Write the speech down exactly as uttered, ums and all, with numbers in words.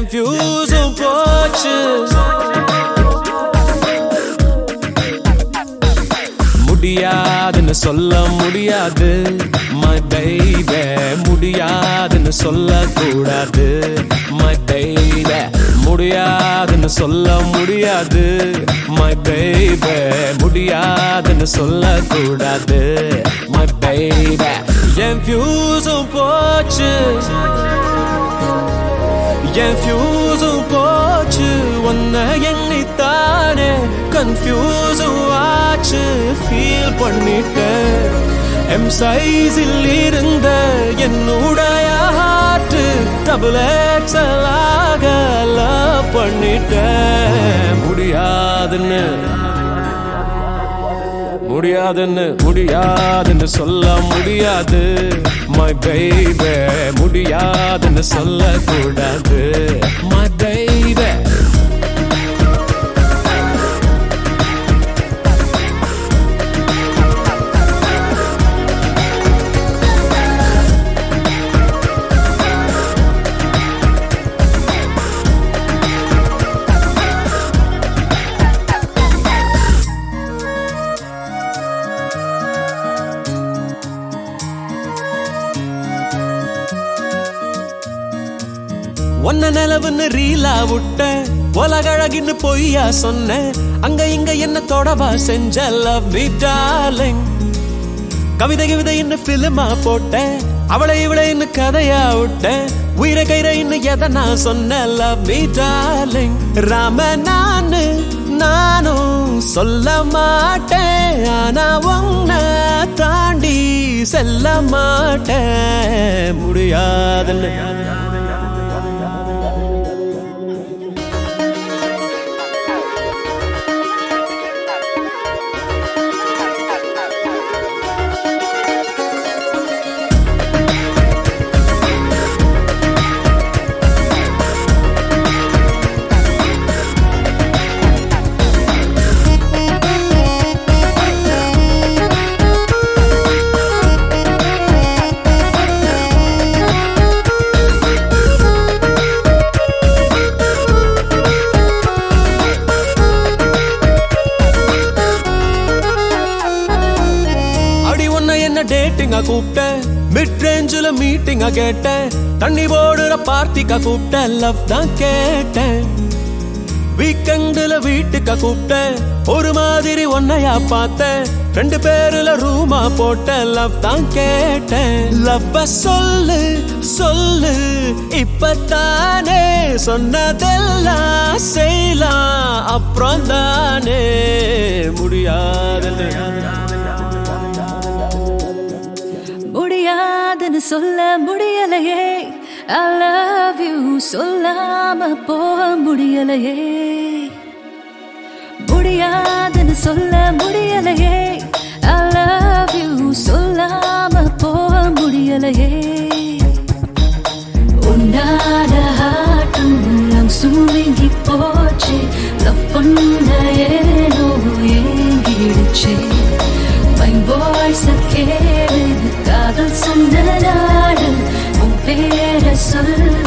என் ஃபியூஸும் போச்சு. முடியாதுன்னு சொல்ல முடியாது my baby, முடியாதுன்னு சொல்ல கூடாது my baby, முடியாதுன்னு சொல்ல முடியாது my baby, முடியாதுன்னு சொல்ல கூடாது my baby. என் ஃபியூஸும் போச்சு, என் ஃபியூஸும் போச்சு. உன்னை எண்ணித்தானே கன்ஃபியூஸும் ஆச்சு. ஃபீல் பண்ணிட்டேன் எம் சைஸில் இருந்த என்னுடைய ஹார்ட் டபுள் எக்ஸல் ஆக லவ் பண்ணிட்டேன். முடியாதுன்னு முடியாதுன்னு முடியாதுன்னு சொல்ல முடியாது my baby, முடியாதுன்னு சொல்ல கூடாது my baby. ஒன்ன நிலவுன்னு ரீலா விட்ட உலகழகின்னு பொய்யா சொன்ன. அங்க இங்க என்ன தொடவா செஞ்ச love me darling. கவிதை கவிதை என்ன பிலிமா போட்ட அவளை இவளை இன்னும் கதையா விட்ட. உயிரை கைரை இன்னும் எதை நான் சொன்ன love me darling. ராம நானு நானும் சொல்ல மாட்டேன், ஆனா உன்னை தாண்டி செல்ல மாட்டேன். முடியாதுன்னு டேட்டிங்கா கூப்பிட்ட, மிட் ரேஞ்சில மீட்டிங்கா கேட்டேன், தண்ணி போடுற பார்ட்டிக்கா கூப்பிட்ட லவ் தான் கேட்டேன். வீக்கெண்டுல வீட்டுக்கா கூப்பிட்டேன், ஒரு மாதிரி ஒன்னையா பார்த்தேன், ரெண்டு பேருல ரூமா போட்ட லவ் தான் கேட்டேன். லவ்வ சொல்லு சொல்லு இப்பத்தானே, சொன்னதெல்லாம் செய்யலாம் அப்புறம் தானே. முடியாதுன்னு முடியாதுன்னு சொல்ல முடியலையே, I love you சொல்லாம போக முடியலையே. முடியாதுன்னு சொல்ல முடியலையே, I love you சொல்லாம போக முடியலையே. உன்னாட ஹார்ட்டும் சுருங்கி போச்சு, லவ் பண்ண ஏனோ ஏங்கிடுச்சு. My voice கேளு, காதல் சொன்ன நாடு உன் பேரை சொல்லு.